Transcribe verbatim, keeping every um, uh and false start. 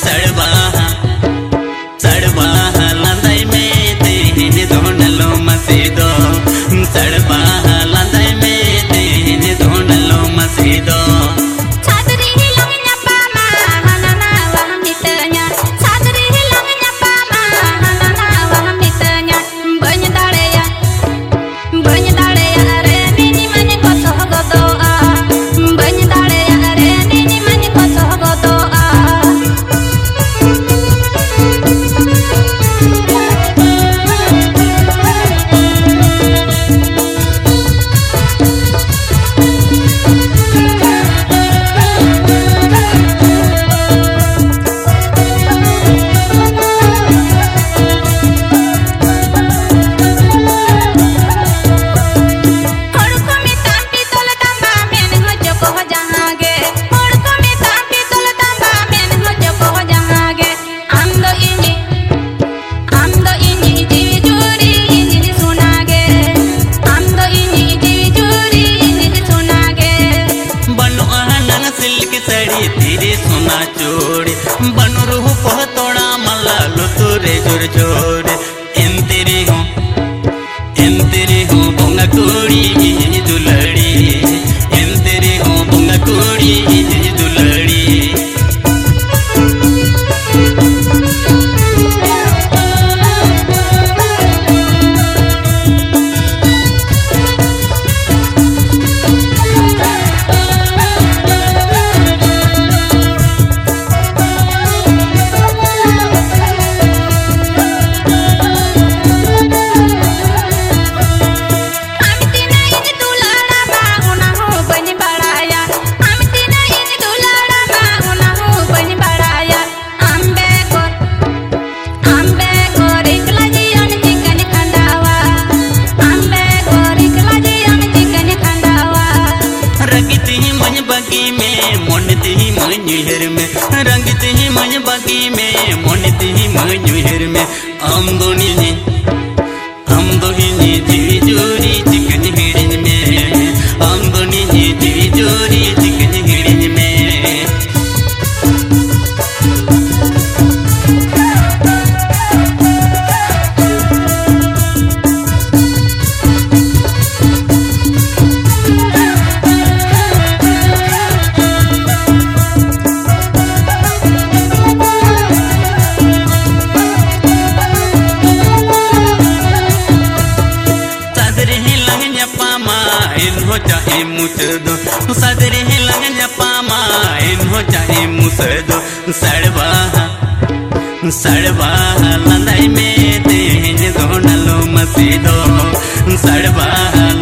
सड़वा सड़वा लंदाई में तेन धोंडलो मसीदो सड़वा लंदाई में तेन धोंडलो मसीदो तेरे सोना चोड़ बनरू पहतोड़ा मल्ला लो तोरे जोर जोर इन तेरे हो इन तेरे हो बोंगा कोड़ी दुलड़ी इन तेरे हो बोंगा कोड़ी दुलड़ी बगी में मोनती ही मनुहर में रंगती ही मन बगी में मोनती ही मनुहर में हम दोनी ने हम दोही ने दिवी जोरी चिकन हिड़न में हम दोनी ने दिवी जोरी चिकन हिड़न में हो चाहे मुसदो सदरे लंग पामा इन हो चाहे मुसदो सड़वा सड़वा लंदाई में तेन धोंडलो मसीदो सड़वा